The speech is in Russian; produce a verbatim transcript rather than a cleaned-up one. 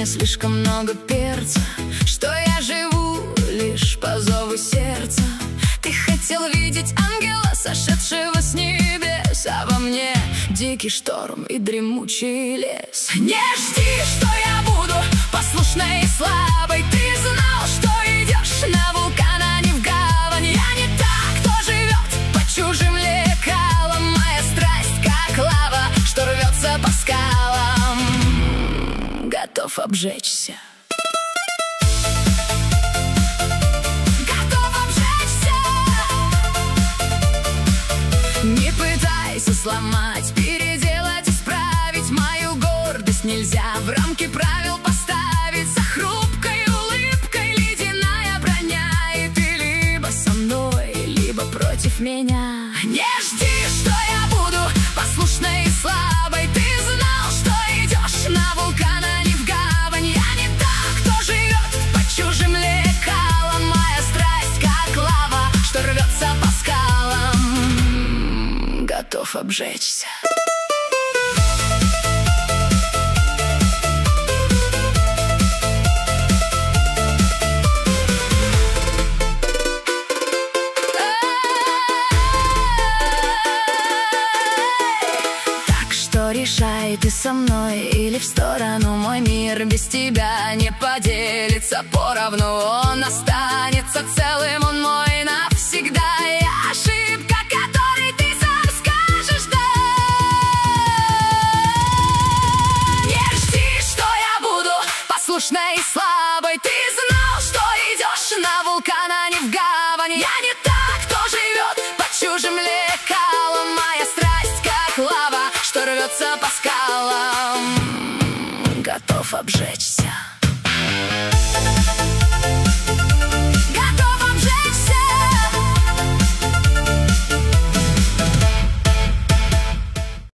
слишком много перца, что я живу лишь по зову сердца. Ты хотел видеть ангела, сошедшего с небес, а во мне дикий шторм и дремучий лес. Не жди, что я буду послушной и слабой. Ты знал, что идешь на вулкан, а не в гавань. Я не та, кто живет по чужим лекалам. Моя страсть, как лава, что рвется по скалам. Готов обжечься. Не пытайся сломать, переделать, исправить мою гордость нельзя в рамки правил поставить. За хрупкой улыбкой ледяная броня, и ты либо со мной, либо против меня. Не жди, что я буду послушной и слабой. Ты знал, что идешь на вулкан, а не в гавань. Я не та, кто живет по чужим лекалам. Моя страсть, как лава, что рвется по скалам. Готов обжечься. Так что решай, ты со мной или в сторону. Мой мир без тебя не поделится поровну. Он останется целым, он мой навсегда. Я ошибка, которой ты сам скажешь да. Не жди, что я буду послушной и слабой. Ты знал, что идешь на вулкан, а не в гавань. Я не та, кто живет по чужим лекалам. Моя страсть, как лава, что рвется по скалам. Готов обжечься.